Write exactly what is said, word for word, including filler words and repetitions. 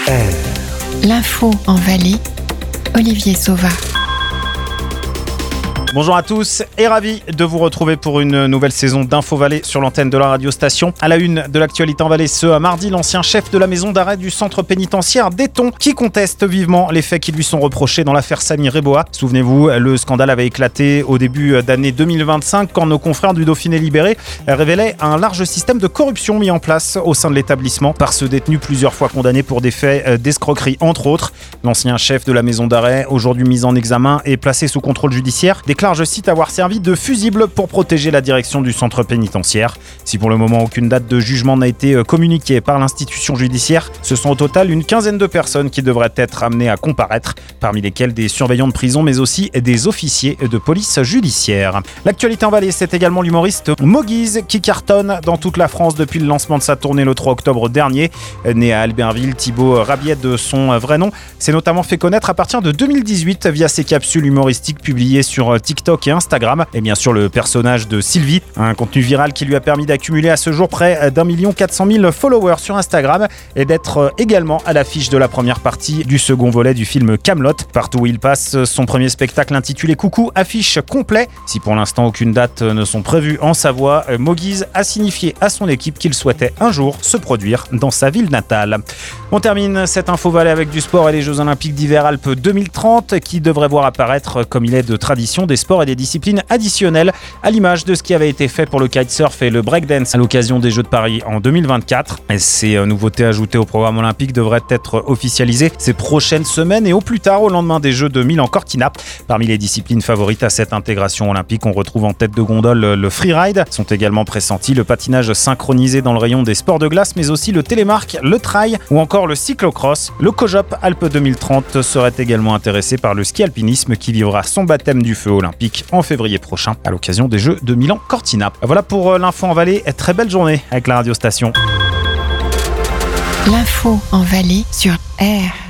R. L'info en Valais, Olivier Sauva. Bonjour à tous et ravi de vous retrouver pour une nouvelle saison d'Info Valais sur l'antenne de la radio station. À la une de l'actualité en Valais ce mardi, l'ancien chef de la maison d'arrêt du centre pénitentiaire d'Éton qui conteste vivement les faits qui lui sont reprochés dans l'affaire Samy Reboa. Souvenez-vous, le scandale avait éclaté au début d'année deux mille vingt-cinq quand nos confrères du Dauphiné Libéré révélaient un large système de corruption mis en place au sein de l'établissement par ce détenu plusieurs fois condamné pour des faits d'escroquerie entre autres. L'ancien chef de la maison d'arrêt, aujourd'hui mis en examen et placé sous contrôle judiciaire, déclare, je cite, avoir servi de fusible pour protéger la direction du centre pénitentiaire. Si pour le moment aucune date de jugement n'a été communiquée par l'institution judiciaire, ce sont au total une quinzaine de personnes qui devraient être amenées à comparaître, parmi lesquelles des surveillants de prison mais aussi des officiers de police judiciaire. L'actualité en Valais, c'est également l'humoriste Moguise qui cartonne dans toute la France depuis le lancement de sa tournée le trois octobre dernier. Né à Albertville, Thibaut Rabiet de son vrai nom s'est notamment fait connaître à partir de deux mille dix-huit via ses capsules humoristiques publiées sur TikTok et Instagram, et bien sûr le personnage de Sylvie, un contenu viral qui lui a permis d'accumuler à ce jour près d'un million quatre cent mille followers sur Instagram et d'être également à l'affiche de la première partie du second volet du film Kaamelott. Partout où il passe, son premier spectacle intitulé Coucou affiche complet. Si pour l'instant aucune date ne sont prévues en Savoie, Moguise a signifié à son équipe qu'il souhaitait un jour se produire dans sa ville natale. On termine cette Info Valais avec du sport et les Jeux Olympiques d'hiver Alpes deux mille trente qui devraient voir apparaître, comme il est de tradition, des sports et des disciplines additionnelles à l'image de ce qui avait été fait pour le kitesurf et le breakdance à l'occasion des Jeux de Paris en deux mille vingt-quatre. Et ces nouveautés ajoutées au programme olympique devraient être officialisées ces prochaines semaines et au plus tard au lendemain des Jeux de Milan-Cortina. Parmi les disciplines favorites à cette intégration olympique, on retrouve en tête de gondole le freeride. Sont également pressentis le patinage synchronisé dans le rayon des sports de glace, mais aussi le télémark, le trail ou encore le cyclocross. Le COJOP Alpes deux mille trente serait également intéressé par le ski alpinisme qui vivra son baptême du feu olympique en février prochain à l'occasion des Jeux de Milan-Cortina. Voilà pour l'info en Valais. Très belle journée avec la radio station. L'info en Valais sur R.